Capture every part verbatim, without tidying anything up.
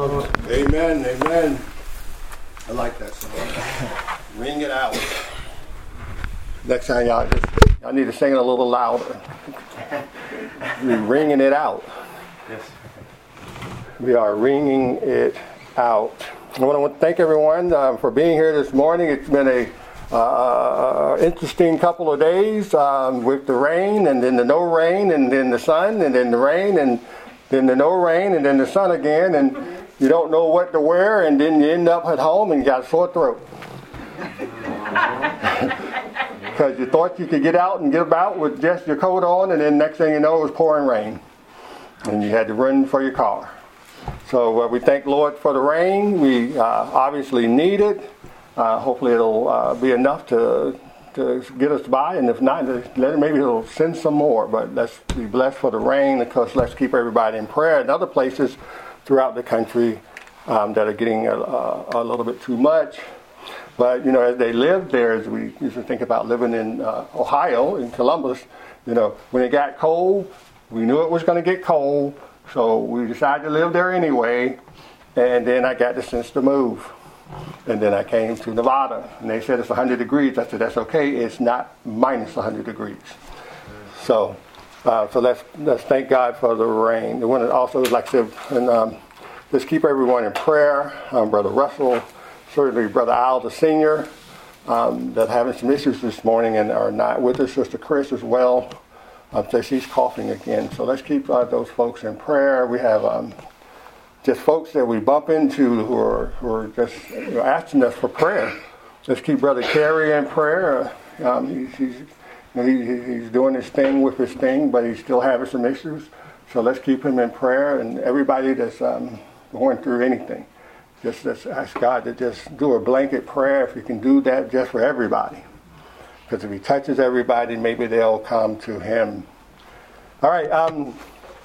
out. Amen, amen. I like that song. Ring it out. Next time y'all just, y'all need to sing it a little louder. We're ringing it out. Yes. We are ringing it out. I want to thank everyone uh, for being here this morning. It's been a uh, interesting couple of days um, with the rain, and then the no rain, and then the sun, and then the rain, and then the no rain, and then the sun again, and you don't know what to wear, and then you end up at home and you got a sore throat. Because you thought you could get out and get about with just your coat on, and then next thing you know it was pouring rain. And you had to run for your car. So uh, we thank Lord for the rain. We uh, obviously need it. Uh, hopefully it'll uh, be enough to to get us by, and if not, maybe it'll send some more. But let's be blessed for the rain, because let's keep everybody in prayer. In other places throughout the country um, that are getting a, a, a little bit too much. But, you know, as they lived there, as we used to think about living in uh, Ohio, in Columbus, you know, when it got cold, we knew it was going to get cold, so we decided to live there anyway, and then I got the sense to move. And then I came to Nevada, and they said it's one hundred degrees. I said, that's okay, it's not minus one hundred degrees. So uh, so let's let's thank God for the rain. The one that also, like I said, and um, let's keep everyone in prayer. Um, Brother Russell, certainly Brother Al, the senior, um, that having some issues this morning and are not with us. Sister Chris as well. Um, so she's coughing again. So let's keep uh, those folks in prayer. We have um, just folks that we bump into who are, who are just you know, asking us for prayer. Let's keep Brother Kerry in prayer. Um, he's, he's, you know, he, he's doing his thing with his thing, but he's still having some issues. So let's keep him in prayer. And everybody that's um, going through anything, just let's ask God to just do a blanket prayer, if you can do that, just for everybody. Because if he touches everybody, maybe they'll come to him. All right. Um,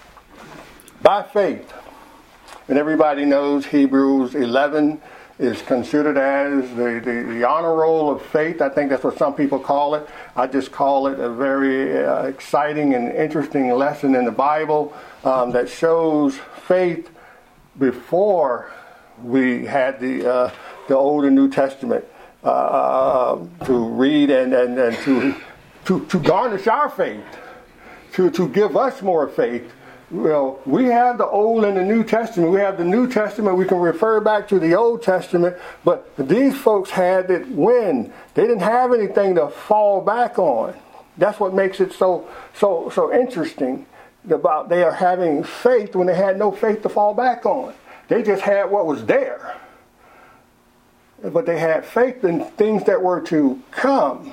by faith. And everybody knows Hebrews eleven is considered as the, the, the honor roll of faith. I think that's what some people call it. I just call it a very uh, exciting and interesting lesson in the Bible um, that shows faith before we had the uh, the Old and New Testament uh, to read and, and, and to, to to garnish our faith, to, to give us more faith. Well, we have the Old and the New Testament. We have the New Testament. We can refer back to the Old Testament. But these folks had it when they didn't have anything to fall back on. That's what makes it so so so interesting about they are having faith when they had no faith to fall back on. They just had what was there. But they had faith in things that were to come.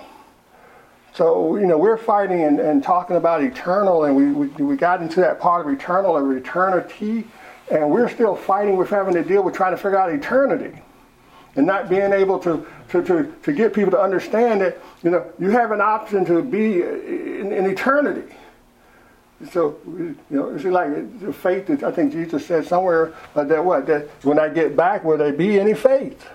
So, you know, we're fighting and, and talking about eternal, and we, we we got into that part of eternal and eternity, and we're still fighting with having to deal with trying to figure out eternity and not being able to, to, to, to get people to understand that, you know, you have an option to be in, in eternity. So, you know, it's like the faith that I think Jesus said somewhere uh, that what, that when I get back, will there be any faith?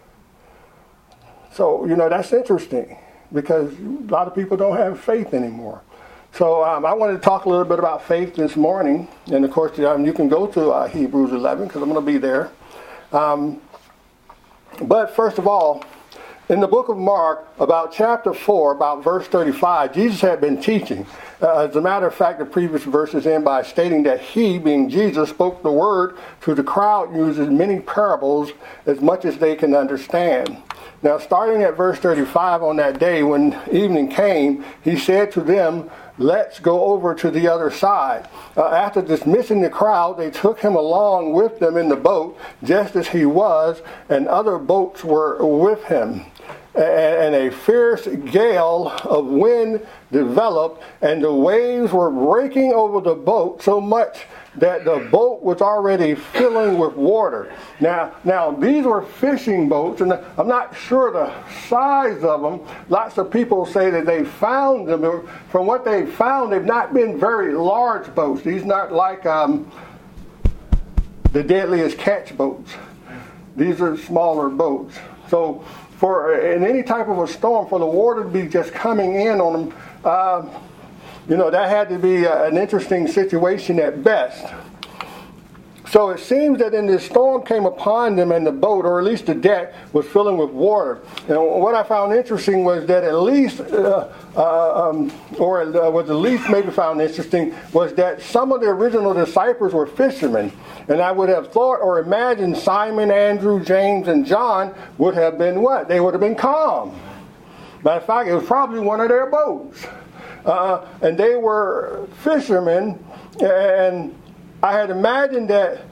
So, you know, that's interesting, because a lot of people don't have faith anymore. So um, I wanted to talk a little bit about faith this morning. And, of course, um, you can go to uh, Hebrews eleven, because I'm going to be there. Um, but first of all, in the book of Mark, about chapter four, about verse thirty-five, Jesus had been teaching. Uh, as a matter of fact, the previous verses end by stating that he, being Jesus, spoke the word to the crowd, uses many parables as much as they can understand. Now, starting at verse thirty-five, on that day when evening came, he said to them, let's go over to the other side. Uh, after dismissing the crowd, they took him along with them in the boat, just as he was, and other boats were with him. And a fierce gale of wind developed, and the waves were breaking over the boat so much that the boat was already filling with water. Now, now these were fishing boats, and I'm not sure the size of them. Lots of people say that they found them. From what they found, they've not been very large boats. These not like um, the deadliest catch boats. These are smaller boats. So, for in any type of a storm, for the water to be just coming in on them, uh, you know, that had to be an interesting situation at best. So it seems that in this storm came upon them, and the boat, or at least the deck, was filling with water. And what I found interesting was that at least, uh, uh, um, or uh, was at least maybe found interesting, was that some of the original disciples were fishermen. And I would have thought or imagined Simon, Andrew, James, and John would have been what? They would have been calm. Matter of fact, it was probably one of their boats. Uh, and they were fishermen, and I had imagined that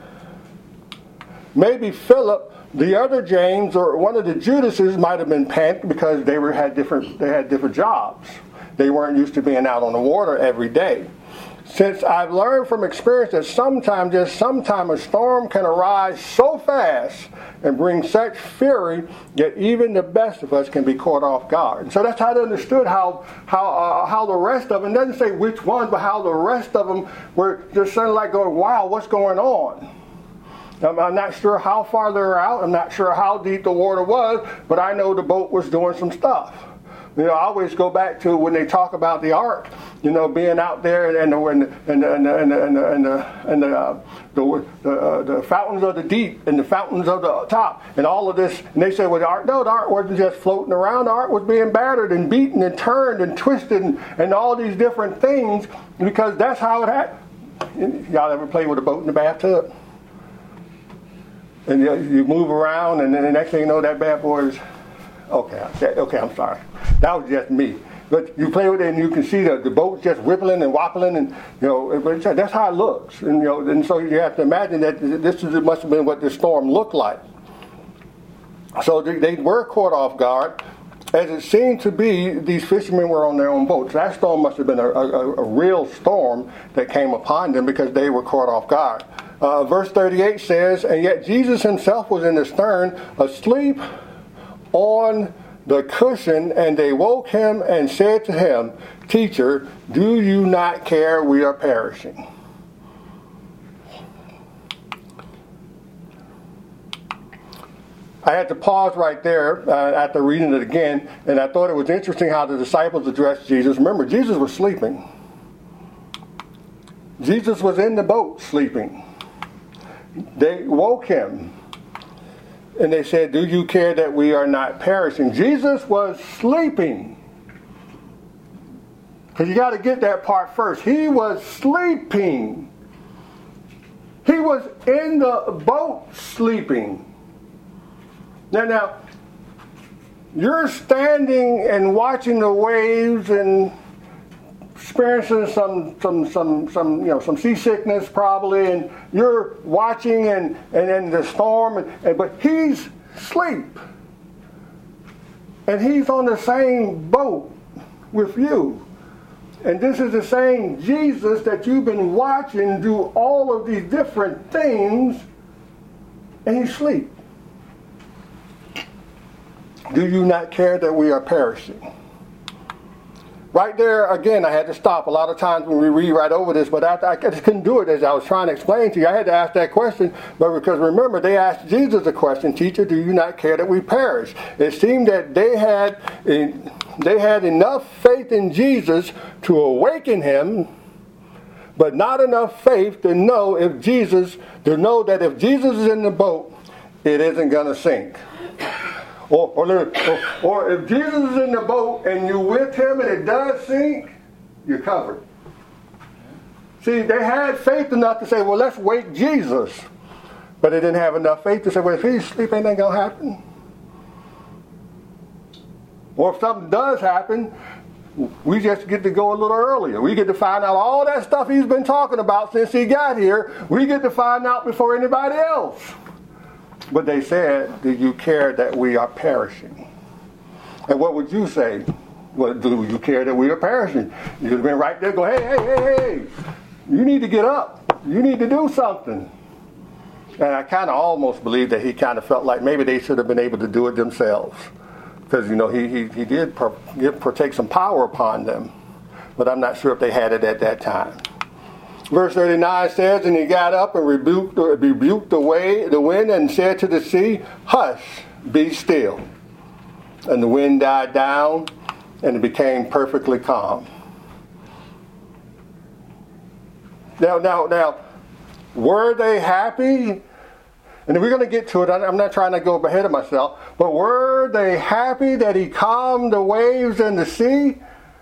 maybe Philip, the other James, or one of the Judases might have been panicked because they were had different they had different jobs. They weren't used to being out on the water every day. Since I've learned from experience that sometimes, just sometimes, a storm can arise so fast and bring such fury that even the best of us can be caught off guard. And so that's how I understood how how uh, how the rest of them, it doesn't say which ones, but how the rest of them were just suddenly like going, wow, what's going on? I'm, I'm not sure how far they were out. I'm not sure how deep the water was, but I know the boat was doing some stuff. You know, I always go back to when they talk about the ark, you know, being out there and the and the and the and the and the and the, and the, and the, uh, the, the, uh, the fountains of the deep and the fountains of the top and all of this. And they say, well, the ark, no, the ark wasn't just floating around. The ark was being battered and beaten and turned and twisted and, and all these different things, because that's how it happened. Y'all ever play with a boat in the bathtub? And you, you move around, and then the next thing you know, that bad boy is... Okay, okay, I'm sorry. That was just me. But you play with it and you can see the, the boat just rippling and wobbling, and you know, but that's how it looks. And you know, and so you have to imagine that this is, it must have been what this storm looked like. So they, they were caught off guard, as it seemed to be. These fishermen were on their own boats. That storm must have been a, a, a real storm that came upon them, because they were caught off guard. Uh, verse thirty-eight says, "And yet Jesus himself was in the stern, asleep on the cushion, and they woke him and said to him, 'Teacher, do you not care we are perishing?'" I had to pause right there uh, after reading it again, and I thought it was interesting how the disciples addressed Jesus. Remember, Jesus was sleeping. Jesus was in the boat sleeping. They woke him. And they said, "Do you care that we are not perishing?" Jesus was sleeping. Because you got to get that part first. He was sleeping. He was in the boat sleeping. Now, now, you're standing and watching the waves and experiencing some, some, some, some, you know, some seasickness probably, and you're watching and and then the storm, and, and but he's asleep, and he's on the same boat with you, and this is the same Jesus that you've been watching do all of these different things, and he's asleep. Do you not care that we are perishing? Right there, again, I had to stop. A lot of times when we read right over this, but I, I just couldn't do it as I was trying to explain to you. I had to ask that question, but because remember, they asked Jesus a question, "Teacher, do you not care that we perish?" It seemed that they had they had enough faith in Jesus to awaken him, but not enough faith to know if Jesus, to know that if Jesus is in the boat, it isn't going to sink. Or, or, or if Jesus is in the boat and you're with him and it does sink, you're covered. See, they had faith enough to say, well, let's wake Jesus. But they didn't have enough faith to say, well, if he's asleep, ain't that going to happen? Or if something does happen, we just get to go a little earlier. We get to find out all that stuff he's been talking about since he got here. We get to find out before anybody else. But they said, "Do you care that we are perishing?" And what would you say? Well, do you care that we are perishing? You'd have been right there, go, hey, hey, hey, hey, you need to get up. You need to do something. And I kind of almost believe that he kind of felt like maybe they should have been able to do it themselves. Because, you know, he, he, he did per, partake some power upon them. But I'm not sure if they had it at that time. Verse thirty-nine says, "And he got up and rebuked, rebuked the, way, the wind and said to the sea, 'Hush, be still.' And the wind died down and it became perfectly calm." Now, now, now, Were they happy? And we're going to get to it. I'm not trying to go ahead of myself. But were they happy that he calmed the waves in the sea?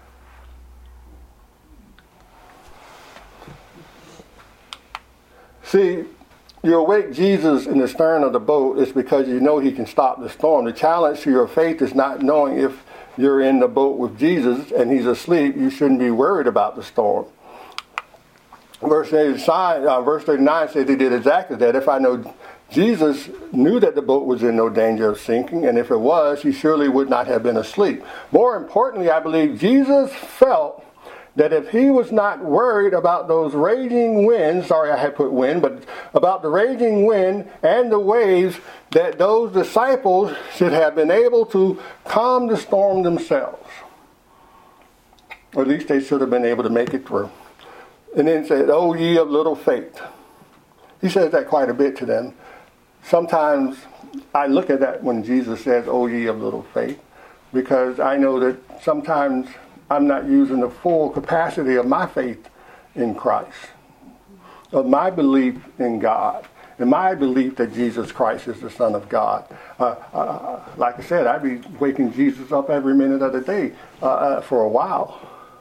See, you awake Jesus in the stern of the boat is because you know he can stop the storm. The challenge to your faith is not knowing if you're in the boat with Jesus and he's asleep. You shouldn't be worried about the storm. Verse thirty-nine, uh, verse thirty-nine says he did exactly that. If I know Jesus knew that the boat was in no danger of sinking, and if it was, he surely would not have been asleep. More importantly, I believe Jesus felt that if he was not worried about those raging winds, sorry I had put wind, but about the raging wind and the waves, that those disciples should have been able to calm the storm themselves. Or at least they should have been able to make it through. And then said, "O ye of little faith." He says that quite a bit to them. Sometimes I look at that when Jesus says, "O ye of little faith," because I know that sometimes I'm not using the full capacity of my faith in Christ, of my belief in God, and my belief that Jesus Christ is the Son of God. Uh, uh, like I said, I'd be waking Jesus up every minute of the day uh, uh, for a while.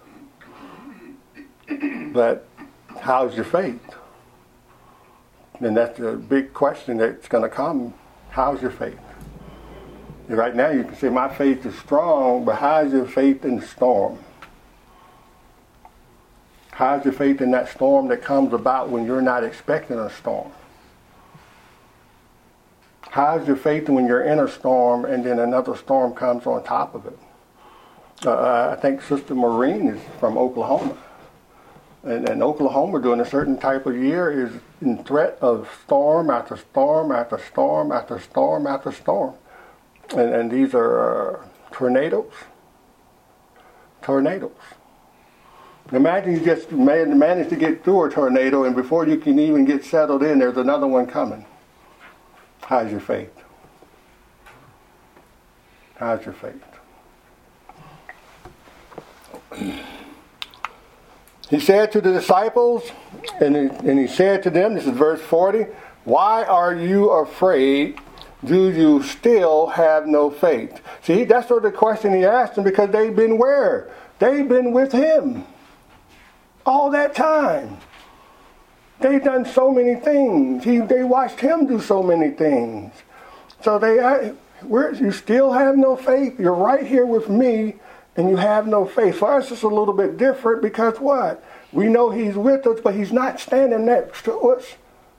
But how's your faith? And that's the big question that's going to come. How's your faith? Right now you can say my faith is strong, but how's your faith in the storm? How's your faith in that storm that comes about when you're not expecting a storm? How's your faith when you're in a storm and then another storm comes on top of it? Uh, I think Sister Maureen is from Oklahoma. And, and Oklahoma, during a certain type of year, is in threat of storm after storm after storm after storm after storm. And, and these are uh, tornadoes. Tornadoes. Imagine you just man, manage to get through a tornado, and before you can even get settled in, there's another one coming. How's your faith? How's your faith? He said to the disciples, and he, and he said to them, this is verse forty, "Why are you afraid? Do you still have no faith?" See, that's sort of the question he asked them, because they've been where? They've been with him all that time. They've done so many things. He, they watched him do so many things. So they, I, where, you still have no faith? You're right here with me, and you have no faith. For us, it's a little bit different, because what? We know he's with us, but he's not standing next to us.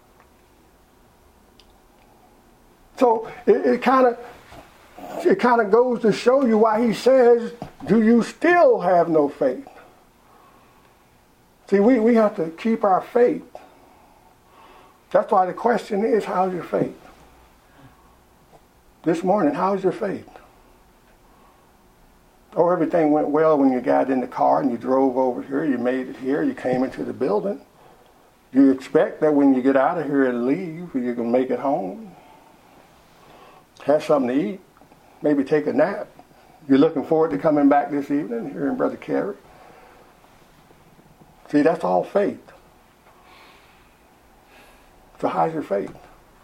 So it kind of it kind of goes to show you why he says, "Do you still have no faith?" See, we, we have to keep our faith. That's why the question is, how's your faith? This morning, how's your faith? Oh, everything went well when you got in the car and you drove over here, you made it here, you came into the building. Do you expect that when you get out of here and leave, you can make it home? Have something to eat? Maybe take a nap? You're looking forward to coming back this evening, hearing Brother Kerry? See, that's all faith. So how's your faith?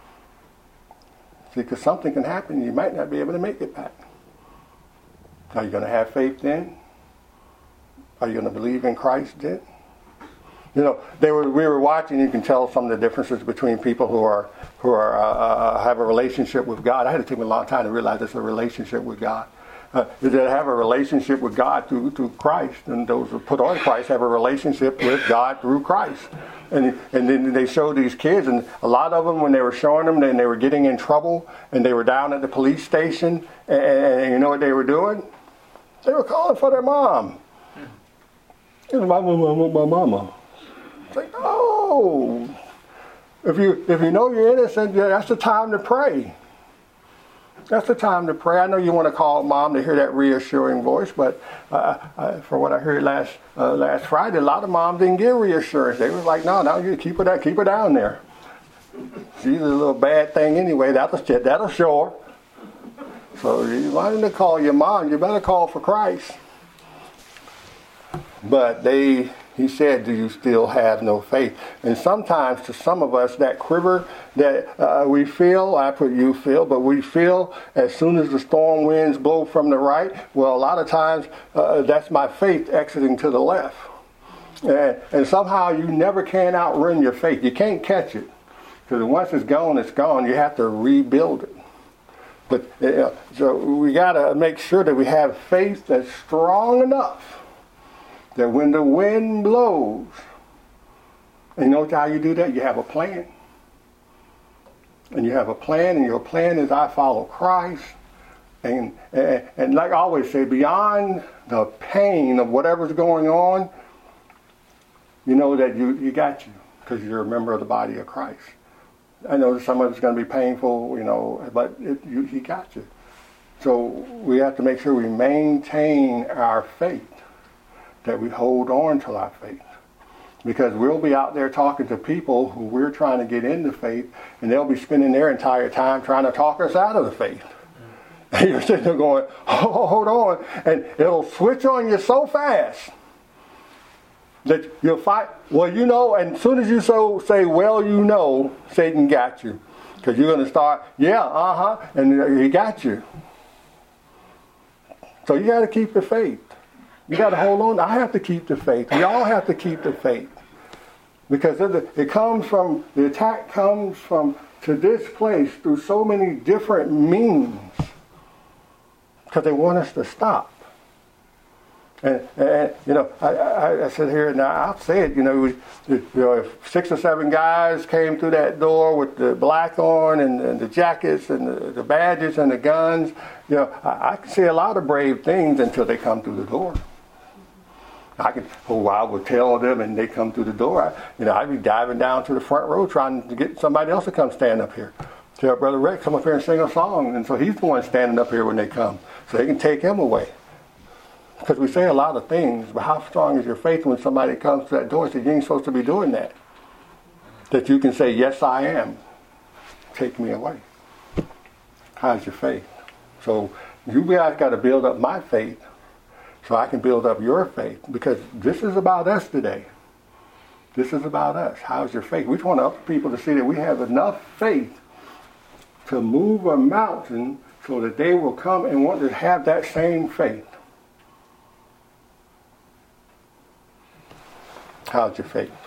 See, because something can happen, you might not be able to make it back. Are you going to have faith then? Are you going to believe in Christ then? You know, they were. We were watching. You can tell some of the differences between people who are who are uh, uh, have a relationship with God. I had to take me a long time to realize it's a relationship with God. Uh, that have a relationship with God through through Christ, and those who put on Christ have a relationship with God through Christ. And and then they showed these kids, and a lot of them, when they were showing them, then they were getting in trouble, and they were down at the police station, and, and you know what they were doing? They were calling for their mom. It was my mama, my mama. It's like, oh, if you if you know you're innocent, that's the time to pray. That's the time to pray. I know you want to call mom to hear that reassuring voice, but uh, uh, from what I heard last uh, last Friday, a lot of moms didn't get reassurance. They were like, no, no, you keep her down, keep her down there. She's a little bad thing anyway. That'll that'll show her. So you want to call your mom, you better call for Christ. But they He said, do you still have no faith? And sometimes to some of us, that quiver that uh, we feel, I put you feel, but we feel as soon as the storm winds blow from the right, well, a lot of times uh, that's my faith exiting to the left. And, and somehow you never can outrun your faith. You can't catch it. Because once it's gone, it's gone. You have to rebuild it. But uh, so we got to make sure that we have faith that's strong enough that when the wind blows, and you know how you do that? You have a plan. And you have a plan, and your plan is I follow Christ. And, and, and like I always say, beyond the pain of whatever's going on, you know that you, you got you, because you're a member of the body of Christ. I know some of it's going to be painful, you know, but it, you, he got you. So we have to make sure we maintain our faith, that we hold on to our faith. Because we'll be out there talking to people who we're trying to get into faith, and they'll be spending their entire time trying to talk us out of the faith. And you're sitting there going, oh, hold on. And it'll switch on you so fast that you'll fight. Well, you know, and as soon as you so say, well, you know, Satan got you. Because you're going to start, yeah, uh-huh, and he got you. So you got to keep the faith. You got to hold on. I have to keep the faith. We all have to keep the faith. Because it comes from, the attack comes from to this place through so many different means. Because they want us to stop. And, and you know, I, I, I sit here, now I'll say it, you know, we, you know, if six or seven guys came through that door with the black on and, and the jackets and the, the badges and the guns, you know, I, I can say a lot of brave things until they come through the door. I can, oh, I would tell them and they come through the door. I, you know, I'd be diving down to the front row trying to get somebody else to come stand up here. Tell Brother Rick, come up here and sing a song. And so he's the one standing up here when they come. So they can take him away. Because we say a lot of things, but how strong is your faith when somebody comes to that door and says, you ain't supposed to be doing that? That you can say, yes, I am. Take me away. How's your faith? So you guys got to build up my faith so I can build up your faith. Because this is about us today. This is about us. How's your faith? We just want other people to see that we have enough faith to move a mountain so that they will come and want to have that same faith. How's your faith?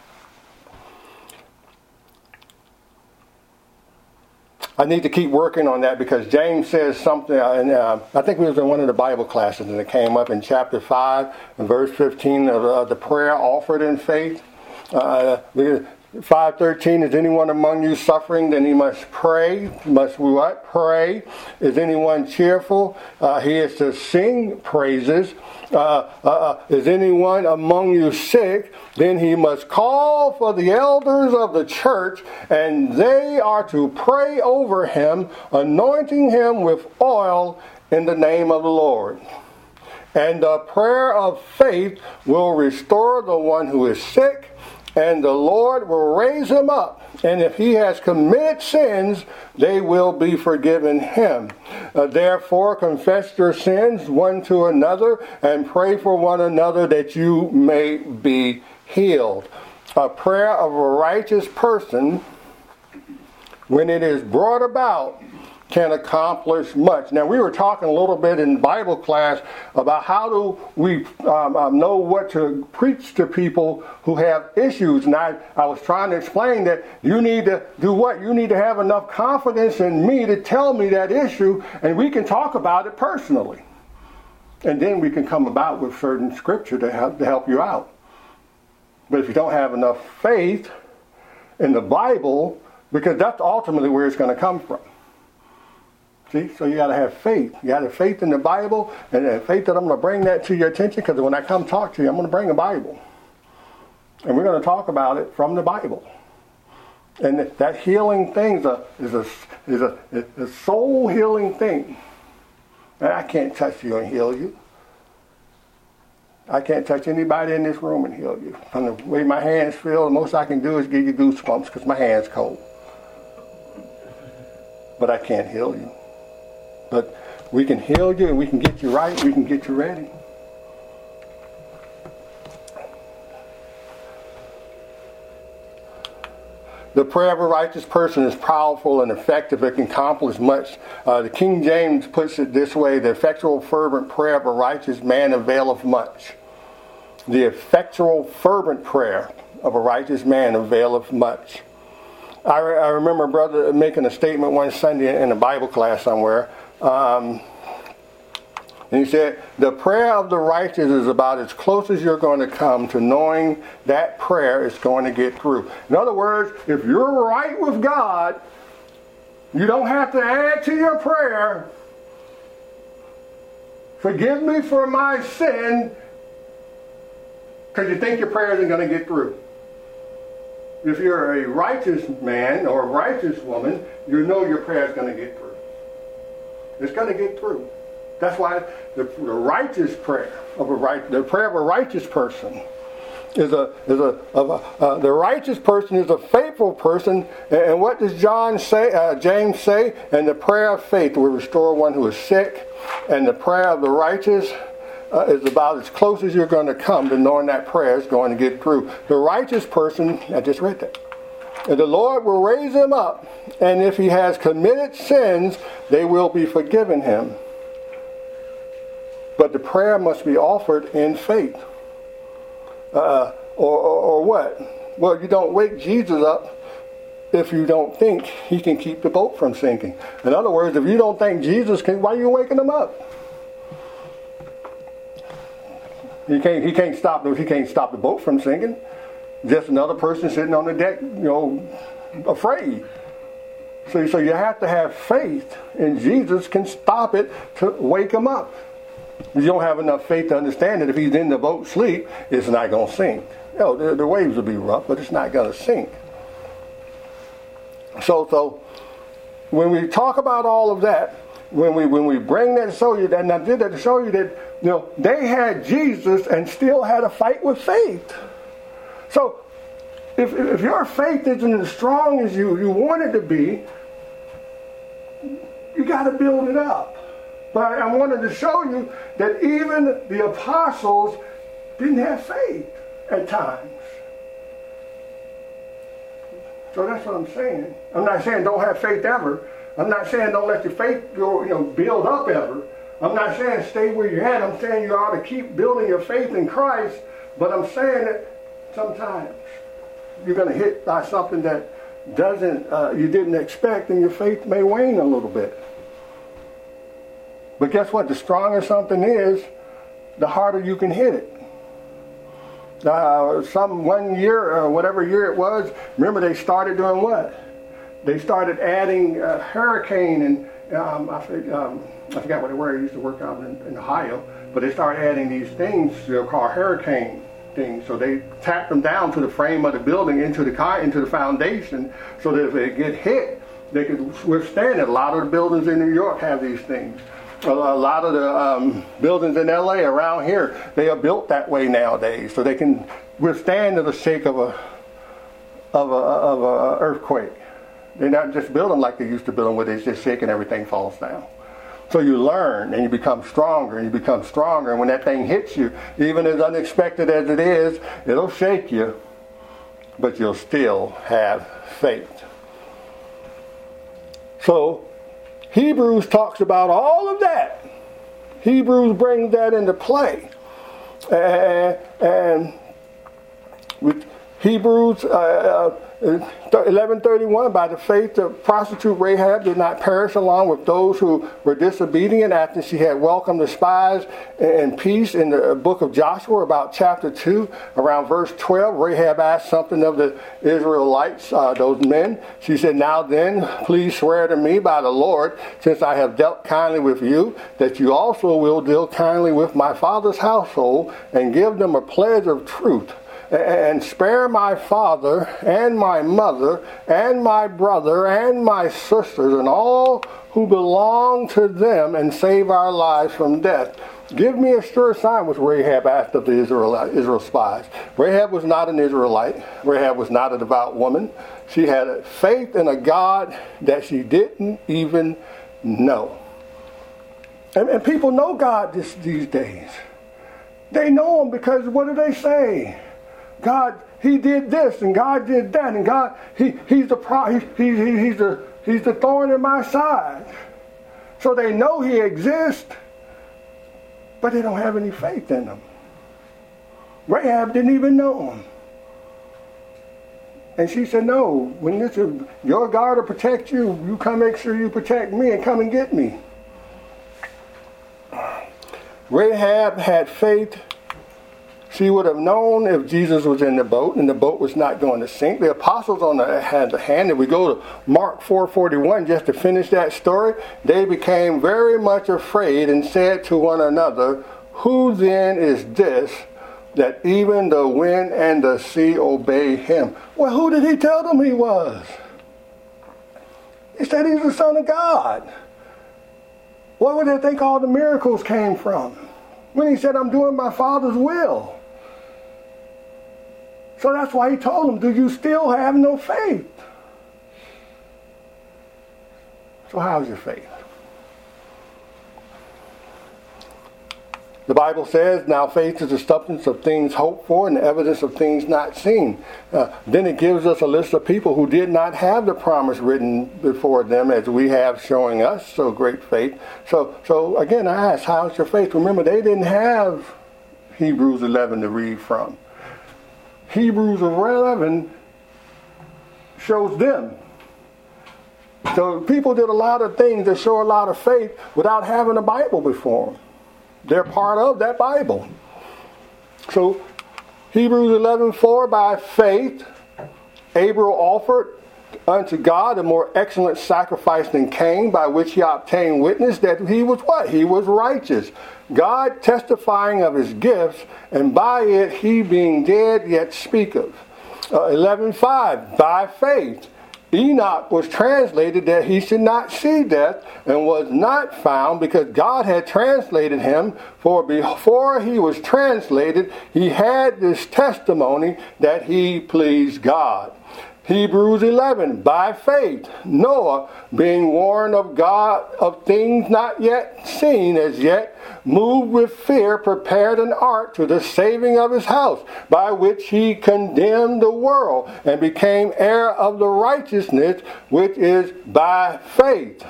I need to keep working on that because James says something, and uh, I think we was in one of the Bible classes, and it came up in chapter five, and verse fifteen of uh, the prayer offered in faith. Uh, five thirteen, is anyone among you suffering? Then he must pray. Must what? Pray. Is anyone cheerful? Uh, he is to sing praises. Uh, uh, is anyone among you sick? Then he must call for the elders of the church, and they are to pray over him, anointing him with oil in the name of the Lord. And the prayer of faith will restore the one who is sick, and the Lord will raise him up. And if he has committed sins, they will be forgiven him. Uh, therefore, confess your sins one to another and pray for one another that you may be healed. A prayer of a righteous person, when it is brought about, can accomplish much. Now, we were talking a little bit in Bible class about how do we um, um, know what to preach to people who have issues. And I, I was trying to explain that you need to do what? You need to have enough confidence in me to tell me that issue, and we can talk about it personally. And then we can come about with certain scripture to help, to help you out. But if you don't have enough faith in the Bible, because that's ultimately where it's going to come from. See, so you got to have faith. You got to have faith in the Bible, and faith that I'm going to bring that to your attention, because when I come talk to you, I'm going to bring a Bible. And we're going to talk about it from the Bible. And that healing thing is a, is a, is a, is a soul healing thing. And I can't touch you and heal you. I can't touch anybody in this room and heal you. From the way my hands feel, the most I can do is give you goosebumps because my hand's cold. But I can't heal you. But we can heal you and we can get you right. We can get you ready. the prayer of a righteous person is powerful and effective. It can accomplish much. Uh, the King James puts it this way: the effectual fervent prayer of a righteous man availeth much. The effectual fervent prayer of a righteous man availeth much. I, re- I remember a brother making a statement one Sunday in a Bible class somewhere. Um, and he said, the prayer of the righteous is about as close as you're going to come to knowing that prayer is going to get through. In other words, if you're right with God, you don't have to add to your prayer, forgive me for my sin, because you think your prayer isn't going to get through. If you're a righteous man or a righteous woman, you know your prayer is going to get through. It's going to get through. That's why the, the righteous prayer of a right, the prayer of a righteous person is a is a, of a uh, the righteous person is a faithful person. And, and what does John say? Uh, James say? And the prayer of faith will restore one who is sick. And the prayer of the righteous uh, is about as close as you're going to come to knowing that prayer is going to get through. The righteous person, I just read that. And the Lord will raise him up, and if he has committed sins, they will be forgiven him. But the prayer must be offered in faith. Uh, or, or, or what? Well, you don't wake Jesus up if you don't think he can keep the boat from sinking. In other words, if you don't think Jesus can, why are you waking him up? He can't, he can't stop he can't stop the boat from sinking. Just another person sitting on the deck, you know, afraid. So, so you have to have faith, and Jesus can stop it to wake him up. You don't have enough faith to understand that if he's in the boat sleep, it's not going to sink. You know, the, the waves will be rough, but it's not going to sink. So, so when we talk about all of that, when we when we bring that to show you that, and I did that to show you that, you know, they had Jesus and still had a fight with faith. So, if if your faith isn't as strong as you, you want it to be, you got to build it up. But I wanted to show you that even the apostles didn't have faith at times. So that's what I'm saying. I'm not saying don't have faith ever. I'm not saying don't let your faith go, you know, build up ever. I'm not saying stay where you're at. I'm saying you ought to keep building your faith in Christ. But I'm saying that sometimes you're going to hit by something that doesn't uh, you didn't expect, and your faith may wane a little bit. But guess what? The stronger something is, the harder you can hit it. Uh, some one year or whatever year it was, remember they started doing what? They started adding uh, hurricane and um, I, forget, um, I forgot what they were. I used to work out in, in Ohio, but they started adding these things they're called hurricane things. So they tacked them down to the frame of the building, into the into the foundation, so that if it get hit, they could withstand it. A lot of the buildings in New York have these things. A lot of the um, buildings in L A around here, they are built that way nowadays, so they can withstand the shake of a of a of a earthquake. They're not just building like they used to build them, where they just shake and everything falls down. So you learn and you become stronger and you become stronger. And when that thing hits you, even as unexpected as it is, it'll shake you, but you'll still have faith. So Hebrews talks about all of that. Hebrews brings that into play. And, and with Hebrews uh, eleven thirty-one, by the faith the prostitute Rahab did not perish along with those who were disobedient after she had welcomed the spies in peace. In the book of Joshua, about chapter two, around verse twelve, Rahab asked something of the Israelites, uh, those men. She said, "Now then, please swear to me by the Lord, since I have dealt kindly with you, that you also will deal kindly with my father's household, and give them a pledge of truth. And spare my father and my mother and my brother and my sisters and all who belong to them, and save our lives from death. Give me a sure sign," which Rahab asked of the Israel, Israel spies. Rahab was not an Israelite. Rahab was not a devout woman. She had faith in a God that she didn't even know. And, and people know God this, these days. They know him because what do they say? God he did this and God did that and God, he, he's the pro, he, he, he, he's the he's the thorn in my side. So they know he exists, but they don't have any faith in him. Rahab didn't even know him. And she said, no, when this is your God to protect you, you come make sure you protect me and come and get me. Rahab had faith. She would have known if Jesus was in the boat and the boat was not going to sink. The apostles on the had the hand. If we go to Mark four forty-one, just to finish that story, they became very much afraid and said to one another, who then is this that even the wind and the sea obey him? Well, who did he tell them he was? He said he's the Son of God. Where would they think all the miracles came from? When he said, I'm doing my Father's will. So that's why he told them, do you still have no faith? So how's your faith? The Bible says, now faith is the substance of things hoped for and the evidence of things not seen. Uh, then it gives us a list of people who did not have the promise written before them as we have, showing us so great faith. So, so again, I ask, how's your faith? Remember, they didn't have Hebrews eleven to read from. Hebrews eleven shows them. So people did a lot of things that show a lot of faith without having a Bible before them. They're part of that Bible. So Hebrews eleven four, by faith Abel offered unto God a more excellent sacrifice than Cain, by which he obtained witness that he was what? He was righteous. God testifying of his gifts, and by it he being dead yet speaketh. Uh, eleven five, by faith Enoch was translated that he should not see death, and was not found, because God had translated him. For before he was translated, he had this testimony that he pleased God. Hebrews eleven, by faith Noah, being warned of God of things not yet seen as yet, moved with fear, prepared an ark to the saving of his house, by which he condemned the world, and became heir of the righteousness which is by faith.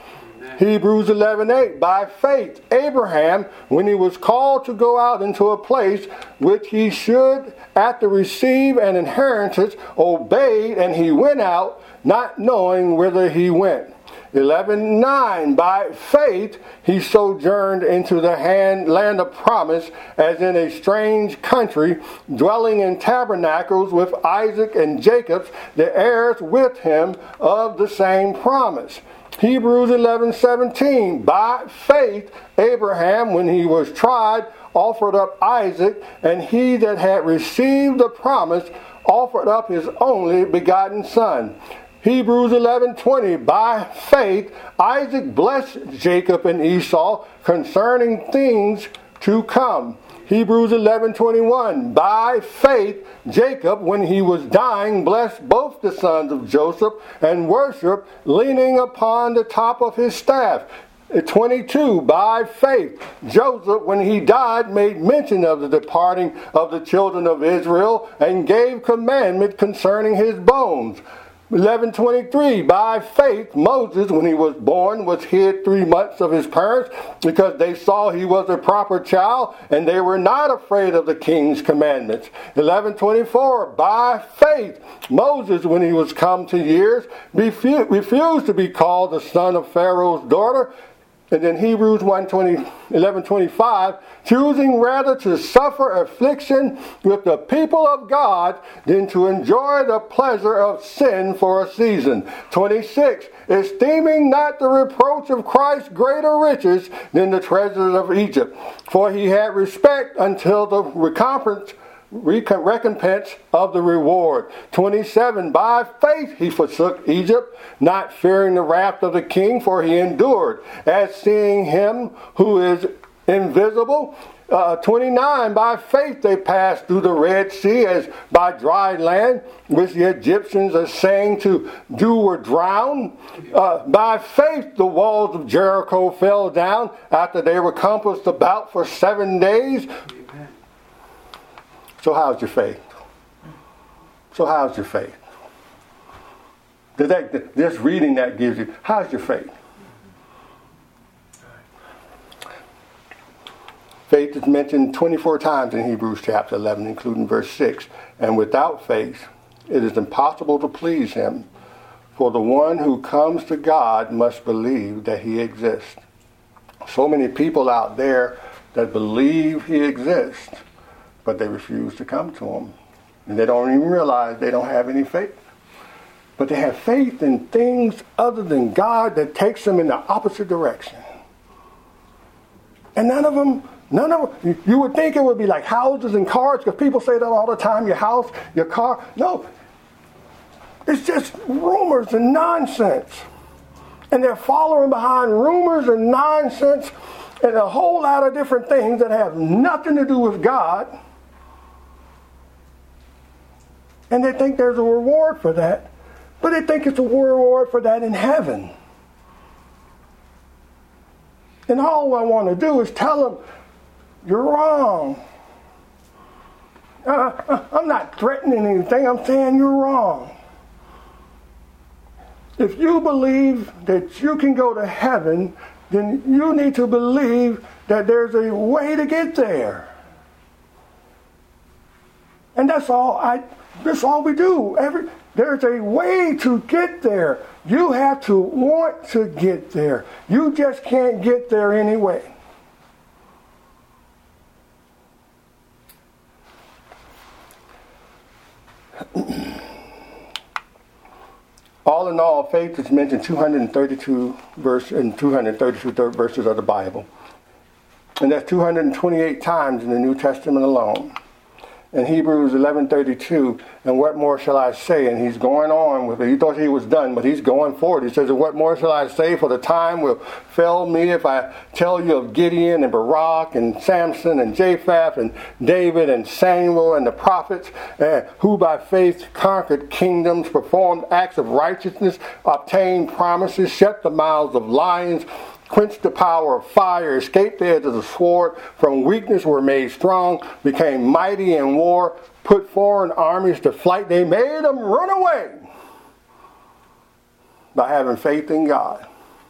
Hebrews eleven eight, by faith Abraham, when he was called to go out into a place which he should after receive an inheritance, obeyed, and he went out, not knowing whither he went. eleven nine, by faith he sojourned into the hand, land of promise, as in a strange country, dwelling in tabernacles with Isaac and Jacob, the heirs with him of the same promise. Hebrews eleven seventeen, by faith Abraham, when he was tried, offered up Isaac, and he that had received the promise offered up his only begotten son. Hebrews eleven twenty, by faith Isaac blessed Jacob and Esau concerning things to come. Hebrews eleven twenty-one, by faith Jacob, when he was dying, blessed both the sons of Joseph, and worshiped, leaning upon the top of his staff. twenty-two, by faith Joseph, when he died, made mention of the departing of the children of Israel, and gave commandment concerning his bones. eleven twenty-three, by faith Moses, when he was born, was hid three months of his parents, because they saw he was a proper child, and they were not afraid of the king's commandments. eleven twenty-four, by faith Moses, when he was come to years, refu- refused to be called the son of Pharaoh's daughter. And then Hebrews eleven twenty-five, choosing rather to suffer affliction with the people of God than to enjoy the pleasure of sin for a season. twenty-six, esteeming not the reproach of Christ greater riches than the treasures of Egypt, for he had respect until the recompense recompense of the reward. twenty-seven, by faith he forsook Egypt, not fearing the wrath of the king, for he endured, as seeing him who is invisible. Uh, twenty-nine, by faith they passed through the Red Sea as by dry land, which the Egyptians are saying to do were drowned. Uh, by faith the walls of Jericho fell down after they were compassed about for seven days. So how's your faith? So how's your faith? Did that, just reading that gives you, how's your faith? Faith is mentioned twenty-four times in Hebrews chapter eleven, including verse six. And without faith, it is impossible to please him. For the one who comes to God must believe that he exists. So many people out there that believe he exists, but they refuse to come to him. And they don't even realize they don't have any faith. But they have faith in things other than God that takes them in the opposite direction. And none of them, none of them, you would think it would be like houses and cars, because people say that all the time, your house, your car. No, it's just rumors and nonsense. And they're following behind rumors and nonsense and a whole lot of different things that have nothing to do with God. And they think there's a reward for that. But they think it's a reward for that in heaven. And all I want to do is tell them, you're wrong. Uh, I'm not threatening anything. I'm saying you're wrong. If you believe that you can go to heaven, then you need to believe that there's a way to get there. And that's all I that's all we do. Every there's a way to get there. You have to want to get there. You just can't get there anyway. All in all, faith is mentioned two hundred thirty-two verse in two hundred thirty-two verses of the Bible. And that's two hundred twenty-eight times in the New Testament alone. In Hebrews eleven thirty-two, and what more shall I say? And he's going on with it. He thought he was done, but he's going forward. He says, and what more shall I say? For the time will fail me if I tell you of Gideon and Barak and Samson and Jephthah and David and Samuel and the prophets, uh, who by faith conquered kingdoms, performed acts of righteousness, obtained promises, shut the mouths of lions, quenched the power of fire, escaped the edge of the sword, from weakness were made strong, became mighty in war, put foreign armies to flight. They made them run away by having faith in God.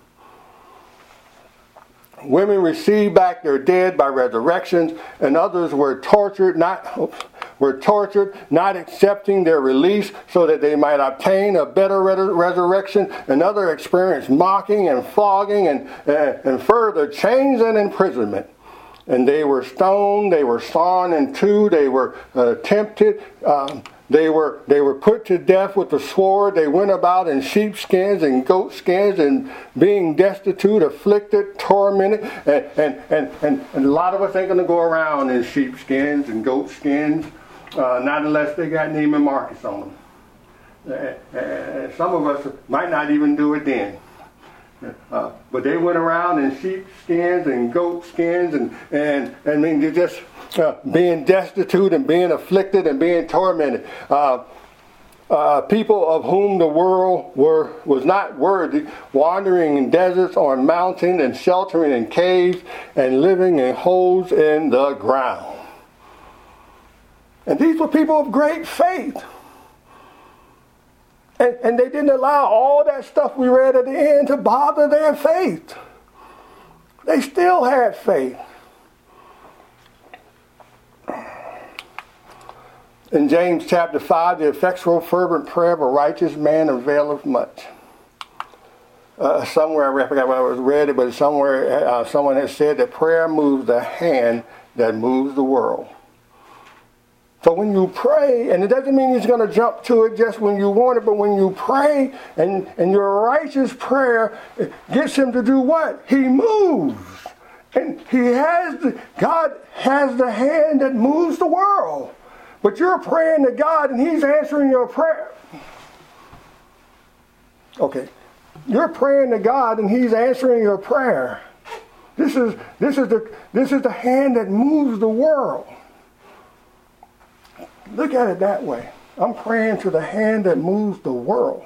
Women received back their dead by resurrections, and others were tortured, not oops, were tortured, not accepting their release so that they might obtain a better re- resurrection. Another experienced mocking and flogging and, uh, and further chains and imprisonment. And they were stoned, they were sawn in two, they were uh, tempted, um, They were they were put to death with the sword. They went about in sheepskins and goatskins and being destitute, afflicted, tormented. And, and, and, and, and a lot of us ain't going to go around in sheepskins and goatskins, uh, not unless they got Neiman Marcus on them. Uh, uh, some of us might not even do it then. Uh, but they went around in sheepskins and goatskins and, and, and I mean, they just... Uh, being destitute and being afflicted and being tormented. Uh, uh, people of whom the world were was not worthy, wandering in deserts, on mountains, and sheltering in caves, and living in holes in the ground. And these were people of great faith. And, and they didn't allow all that stuff we read at the end to bother their faith. They still had faith. In James chapter five, the effectual fervent prayer of a righteous man availeth much. Uh, somewhere, I forgot where I was read it, but somewhere uh, someone has said that prayer moves the hand that moves the world. So when you pray, and it doesn't mean he's going to jump to it just when you want it, but when you pray and, and your righteous prayer gets him to do what? He moves. And he has, the, God has the hand that moves the world. But you're praying to God and he's answering your prayer. Okay. You're praying to God and he's answering your prayer. This is this is the this is the hand that moves the world. Look at it that way. I'm praying to the hand that moves the world.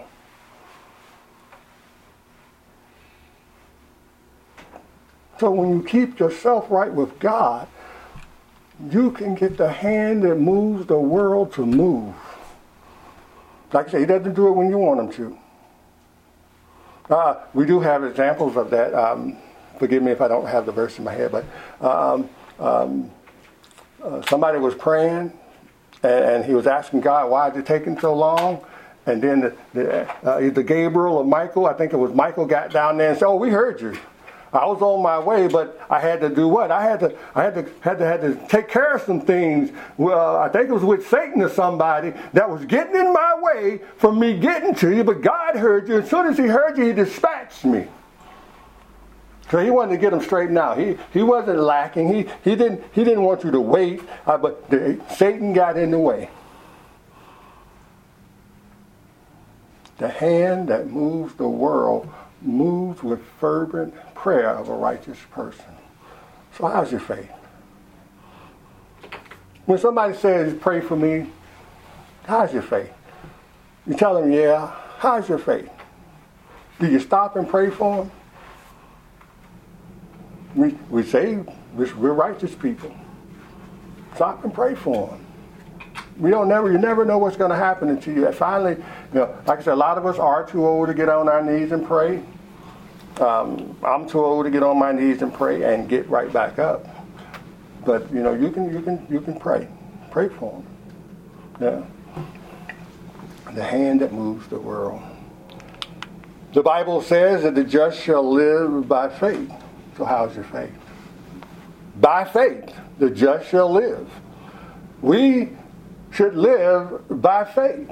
So when you keep yourself right with God, you can get the hand that moves the world to move. Like I say, he doesn't do it when you want him to. Uh, we do have examples of that. Um, forgive me if I don't have the verse in my head, but um, um, uh, somebody was praying, and, and he was asking God, why is it taking so long? And then the, the, uh, either Gabriel or Michael, I think it was Michael, got down there and said, oh, we heard you. I was on my way, but I had to do what? I had to, I had to, had to, had to take care of some things. Well, I think it was with Satan or somebody that was getting in my way from me getting to you. But God heard you. As soon as He heard you, He dispatched me. So He wanted to get them straightened out. He He wasn't lacking. He He didn't He didn't want you to wait. Uh, but the, Satan got in the way. The hand that moves the world moves with fervent prayer of a righteous person. So how's your faith? When somebody says, pray for me, how's your faith? You tell them, yeah, how's your faith? Do you stop and pray for them? We, we say we're righteous people. Stop and pray for them. We don't never, you never know what's going to happen until you finally, you know, like I said, a lot of us are too old to get on our knees and pray. Um, I'm too old to get on my knees and pray and get right back up. But you know, you can, you can, you can pray, pray for them. Yeah. The hand that moves the world. The Bible says that the just shall live by faith. So how's your faith? By faith, the just shall live. We should live by faith.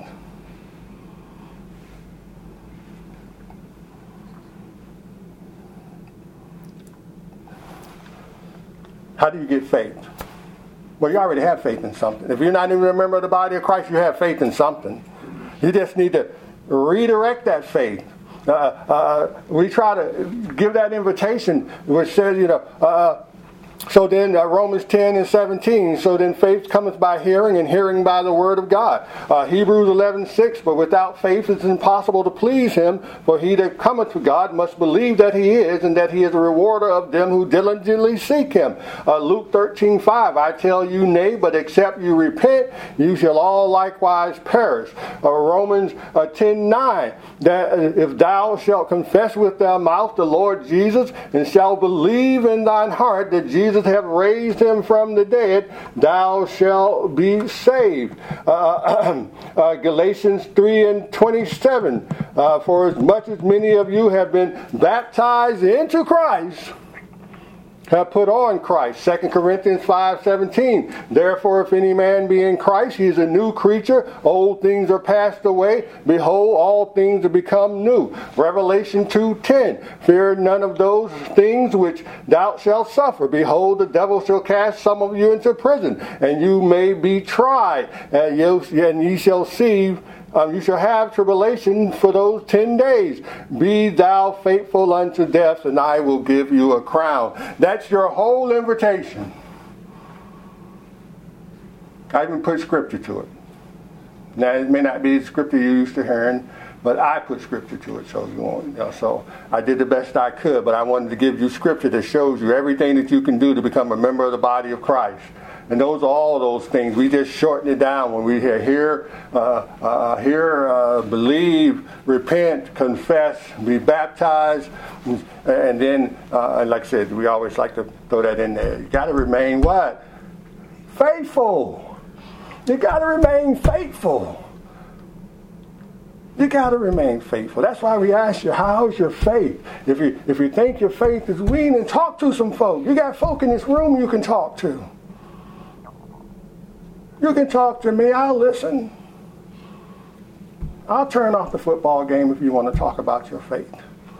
How do you get faith? Well, you already have faith in something. If you're not even a member of the body of Christ, you have faith in something. You just need to redirect that faith. Uh, uh, we try to give that invitation which says, you know, uh, so then uh, Romans ten and seventeen, so then faith cometh by hearing, and hearing by the word of God. Uh, Hebrews eleven six, but without faith it is impossible to please Him, for he that cometh to God must believe that He is, and that He is a rewarder of them who diligently seek Him. Uh, Luke thirteen five, I tell you nay, but except you repent, you shall all likewise perish. Uh, Romans uh, ten nine, that uh, if thou shalt confess with thy mouth the Lord Jesus, and shalt believe in thine heart that Jesus have raised Him from the dead, thou shalt be saved. Uh, uh, Galatians three and twenty-seven, uh, for as much as many of you have been baptized into Christ, have put on Christ. Second Corinthians five seventeen, therefore if any man be in Christ, he is a new creature. Old things are passed away. Behold, all things are become new. Revelation two ten, fear none of those things which thou shalt suffer. Behold, the devil shall cast some of you into prison, and you may be tried, and, you, and ye shall see Um, you shall have tribulation for those ten days. Be thou faithful unto death, and I will give you a crown. That's your whole invitation. I even put scripture to it. Now, it may not be the scripture you're used to hearing, but I put scripture to it. So you want, you know, so I did the best I could, but I wanted to give you scripture that shows you everything that you can do to become a member of the body of Christ. And those are all those things. We just shorten it down when we hear, hear, uh, uh, hear uh, believe, repent, confess, be baptized. And then, uh, like I said, we always like to throw that in there. You got to remain what? Faithful. You got to remain faithful. You got to remain faithful. That's why we ask you, how's your faith? If you, if you think your faith is weak, then talk to some folk. You got folk in this room you can talk to. You can talk to me. I'll listen. I'll turn off the football game if you want to talk about your faith.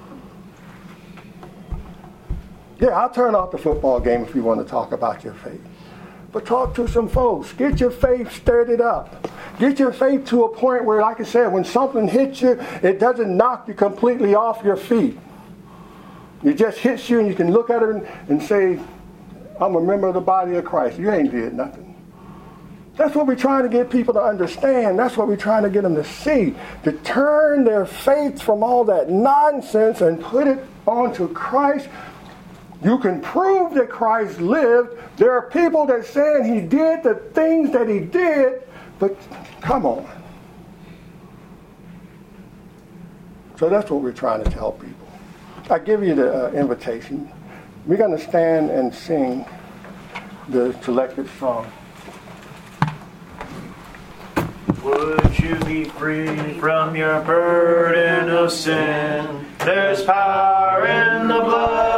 Yeah, I'll turn off the football game if you want to talk about your faith. But talk to some folks. Get your faith stirred up. Get your faith to a point where, like I said, when something hits you, it doesn't knock you completely off your feet. It just hits you and you can look at it and, and say, I'm a member of the body of Christ. You ain't did nothing. That's what we're trying to get people to understand. That's what we're trying to get them to see. To turn their faith from all that nonsense and put it onto Christ. You can prove that Christ lived. There are people that saying He did the things that He did, but come on. So that's what we're trying to tell people. I give you the uh, invitation. We're going to stand and sing the selected song. Would you be free from your burden of sin? There's power in the blood